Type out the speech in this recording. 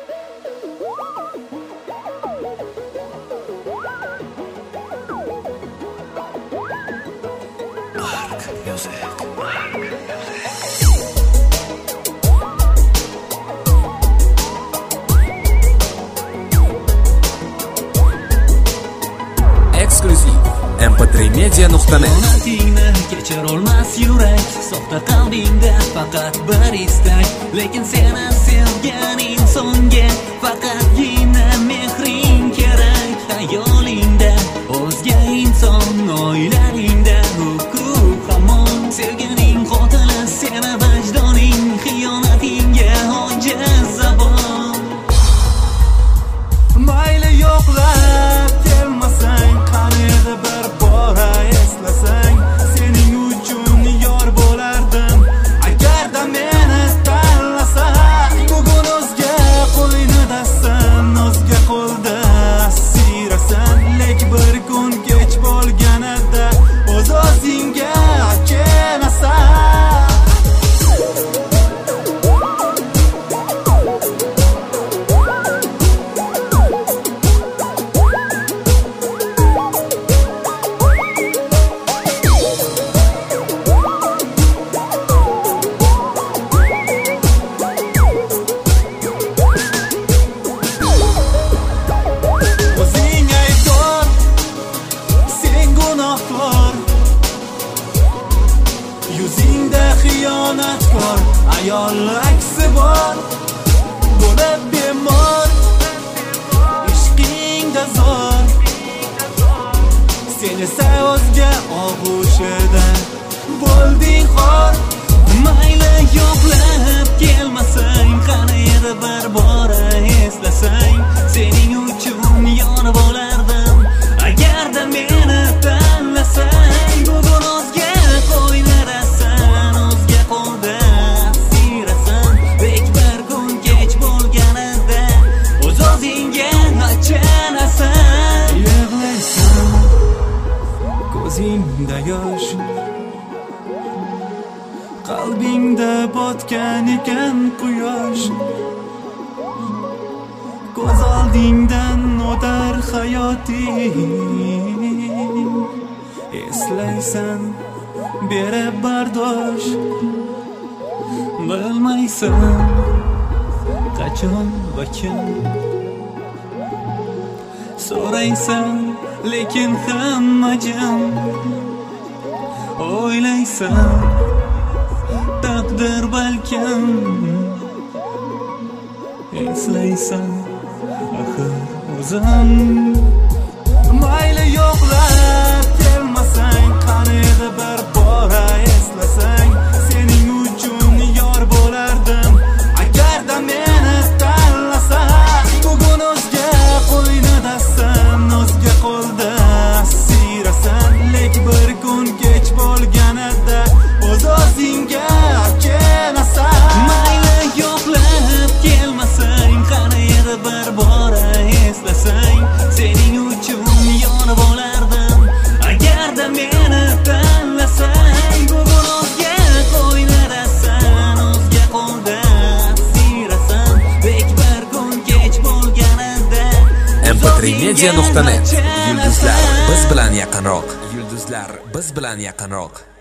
Eksklyuziv mp3media.net. Kechir olmas yurak, soxta qalbingda faqat bir istak, lekin seni sevgan insonga faqatgina mehring kerak. Hayolingda o'zga inson, oilaringda huquq hamon, sevgining qotili seni vijdoning, xiyonatingga ojiz zabon. Mayli yo'qlab kelmasang, qani edi bir bora eslasang, sening uchun yor bo'lardim agarda meni tanlasang. Bugun o'zga qo'ynidasan, o'zga qo'lda asirasan, lek bir kun kech bo'lganida o'z-o'zingga achinasan. Yuzingda xiyonatkor ayol aksi bor, bo'lib bemor, ishqingda zo'r. Sen esa o'zga og'ushidan bo'lding xor. Mayli yo'qlab kelmasang, qani edi bir bora eslasang, sening uchun yor bo'lardim agarda meni tanlasang. Bugun o'zga qo'ynidasan, o'zga qo'lda asirasan, lek bir kun kech bo'lganida o'z-o'zingga achinasan. Yig'laysan, ko'zingda yosh, qalbingda botgan ekan quyosh. Ko'z oldingdan o'tar hayoting, eslaysan berib bardosh. Bilmaysan qachon va kim, so'raysan lekin hamma jim. O'ylaysan taqdir balkim, eslaysan axir o'zim. Mayli yo'qlab kelmasang, qani edi bir bora eslasang, sening uchun yor bo'lardim agarda meni tanlasang. Bugun o'zga qo'ynidasan, o'zga qo'lda asirasan, lek bir kun kech bo'lganida o'z-o'zingga achinasan. Mayli yo'qlab kelmasang, qani edi bir bora eslasang, sening uchun yor bo'lardim agarda meni tanlasang. Bugun o'zga qo'ynidasan, o'zga qo'lda asirasan, lek bir kun kech bo'lganida mp3media.net. Yulduzlar biz bilan yaqinroq. Yulduzlar biz bilan yaqinroq.